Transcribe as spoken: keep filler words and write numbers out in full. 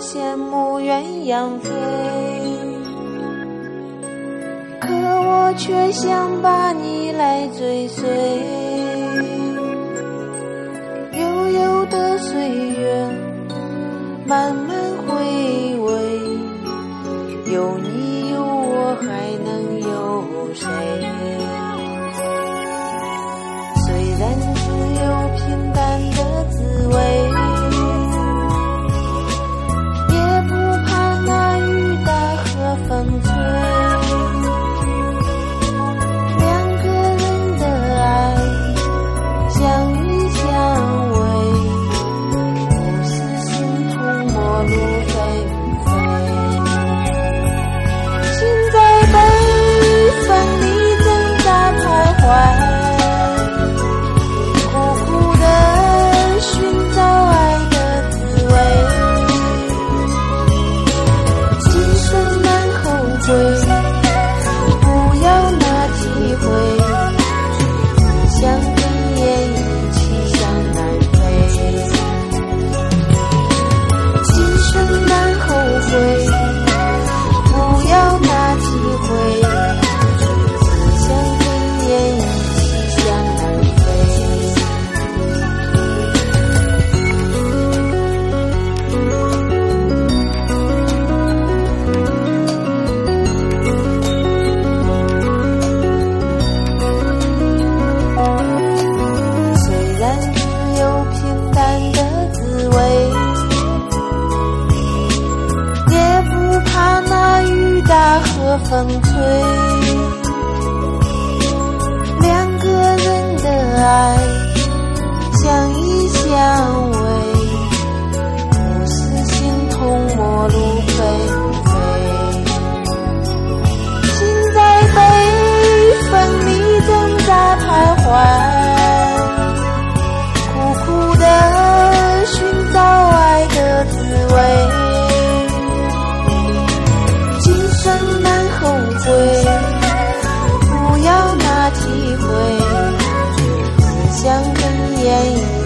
羡慕鸳鸯飞，可我却想把你来追随。悠悠的岁月慢慢回味，有你有我还能有谁？虽然只有平淡的滋味，也不怕那雨打和风吹。两个人的爱相依相偎，不是形同陌路飞飞。心在北风里挣扎徘徊，和风吹，两个人的爱相依相偎，不是形同陌路飞飞。心在北风里挣扎徘徊，苦苦的寻找爱的滋味。不要拿体会，只想跟烟雨